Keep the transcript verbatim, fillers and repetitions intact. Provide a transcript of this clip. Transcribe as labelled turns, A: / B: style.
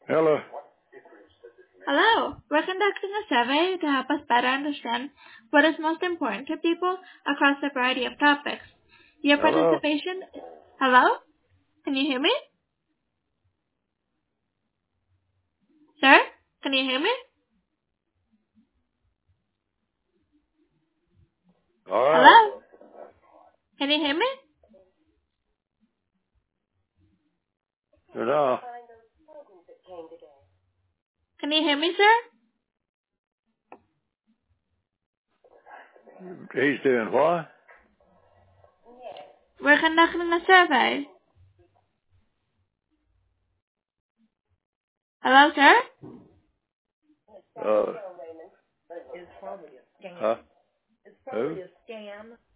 A: Hello.
B: Hello. We're conducting a survey to help us better understand what is most important to people across a variety of topics. Your
A: Hello.
B: participation... Hello? Can you hear me? Sir? Can you hear me?
A: All right.
B: Hello? Can you hear me?
A: Good now.
B: Can you hear me, sir?
A: He's doing what?
B: We're conducting a survey. Hello, sir?
A: Uh, huh? Who?